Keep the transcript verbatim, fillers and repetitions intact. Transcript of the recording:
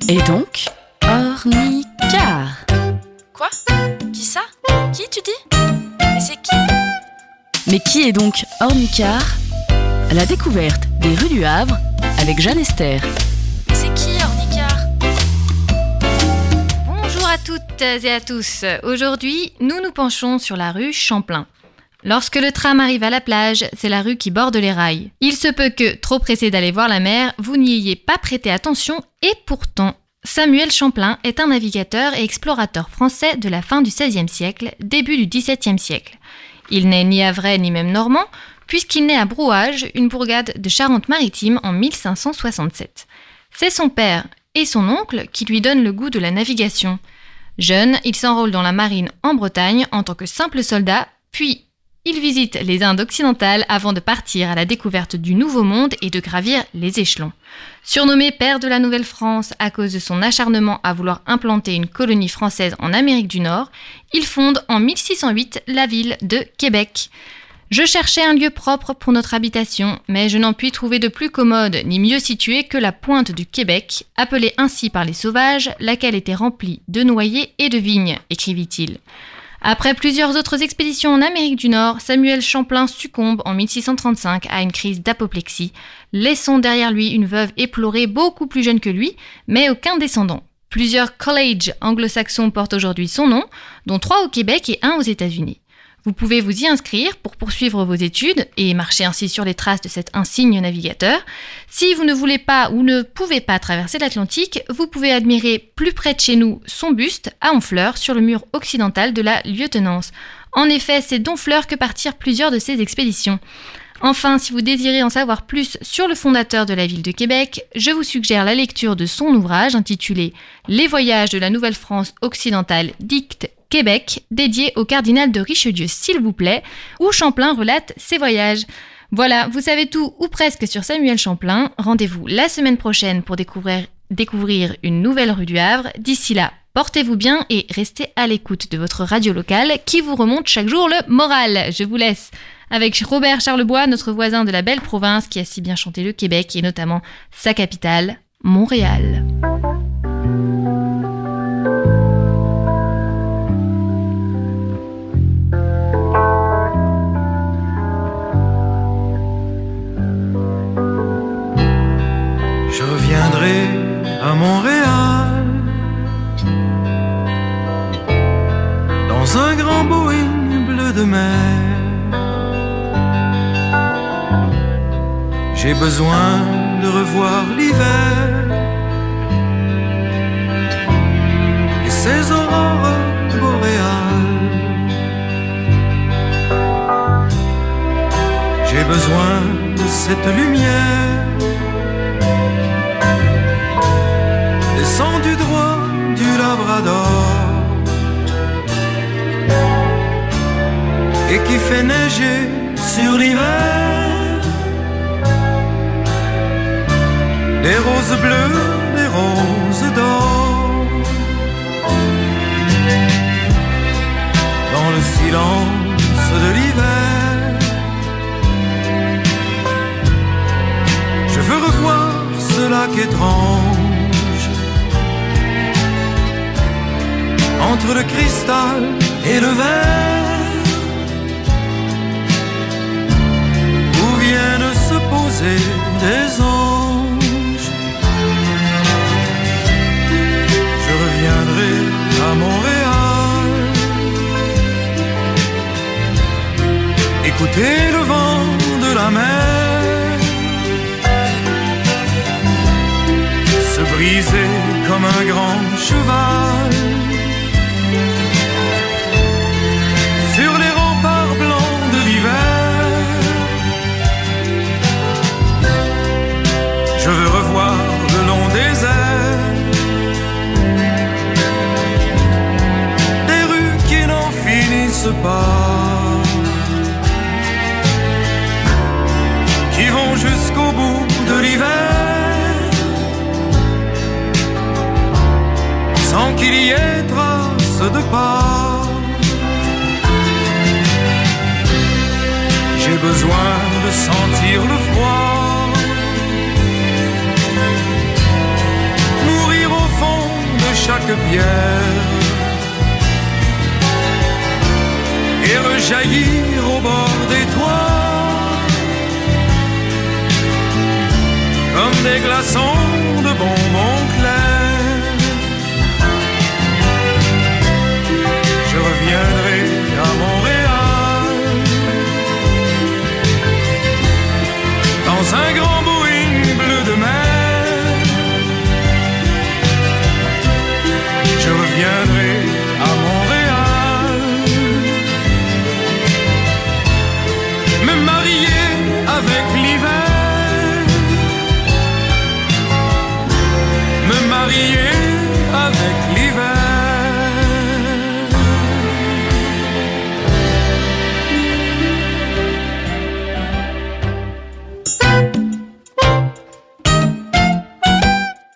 Et donc, ornicard. Quoi ? Qui ça ? Qui tu dis ? Mais c'est qui ? Mais qui est donc ornicard ? La découverte des rues du Havre avec Jeanne Esther. Mais c'est qui ornicard ? Bonjour à toutes et à tous. Aujourd'hui, nous nous penchons sur la rue Champlain. Lorsque le tram arrive à la plage, c'est la rue qui borde les rails. Il se peut que, trop pressé d'aller voir la mer, vous n'y ayez pas prêté attention et pourtant, Samuel Champlain est un navigateur et explorateur français de la fin du seizième siècle, début du dix-septième siècle. Il n'est ni havrais ni même normand, puisqu'il naît à Brouage, une bourgade de Charente-Maritime en mille cinq cent soixante-sept. C'est son père et son oncle qui lui donnent le goût de la navigation. Jeune, il s'enrôle dans la marine en Bretagne en tant que simple soldat, puis il visite les Indes occidentales avant de partir à la découverte du Nouveau Monde et de gravir les échelons. Surnommé père de la Nouvelle-France à cause de son acharnement à vouloir implanter une colonie française en Amérique du Nord, il fonde en mille six cent huit la ville de Québec. Je cherchais un lieu propre pour notre habitation, mais je n'en puis trouver de plus commode ni mieux situé que la pointe du Québec, appelée ainsi par les sauvages, laquelle était remplie de noyers et de vignes, écrivit-il. Après plusieurs autres expéditions en Amérique du Nord, Samuel Champlain succombe en mille six cent trente-cinq à une crise d'apoplexie, laissant derrière lui une veuve éplorée beaucoup plus jeune que lui, mais aucun descendant. Plusieurs colleges anglo-saxons portent aujourd'hui son nom, dont trois au Québec et un aux États-Unis. Vous pouvez vous y inscrire pour poursuivre vos études et marcher ainsi sur les traces de cet insigne navigateur. Si vous ne voulez pas ou ne pouvez pas traverser l'Atlantique, vous pouvez admirer plus près de chez nous son buste à Honfleur sur le mur occidental de la lieutenance. En effet, c'est d'Honfleur que partirent plusieurs de ces expéditions. Enfin, si vous désirez en savoir plus sur le fondateur de la ville de Québec, je vous suggère la lecture de son ouvrage intitulé « Les voyages de la Nouvelle-France occidentale dicte Québec », dédié au cardinal de Richelieu, s'il vous plaît, où Champlain relate ses voyages. Voilà, vous savez tout ou presque sur Samuel Champlain. Rendez-vous la semaine prochaine pour découvrir, découvrir une nouvelle rue du Havre. D'ici là, portez-vous bien et restez à l'écoute de votre radio locale qui vous remonte chaque jour le moral. Je vous laisse avec Robert Charlebois, notre voisin de la belle province qui a si bien chanté le Québec et notamment sa capitale, Montréal. Je reviendrai à Montréal dans un grand Boeing bleu de mer. J'ai besoin de revoir l'hiver et ses aurores boréales. J'ai besoin de cette lumière descendue droit du Labrador et qui fait neiger sur l'hiver des roses bleues, des roses d'or. Dans le silence de l'hiver, je veux revoir ce lac étrange entre le cristal et le verre, où viennent se poser des anges. Je reviendrai à Montréal, écouter le vent de la mer se briser comme un grand cheval sur les remparts blancs de l'hiver. Je veux revoir le long des airs finissent pas, qui vont jusqu'au bout de l'hiver, sans qu'il y ait trace de pas. J'ai besoin de sentir le froid, mourir au fond quelques pierres et rejaillir au bord des toits comme des glaçons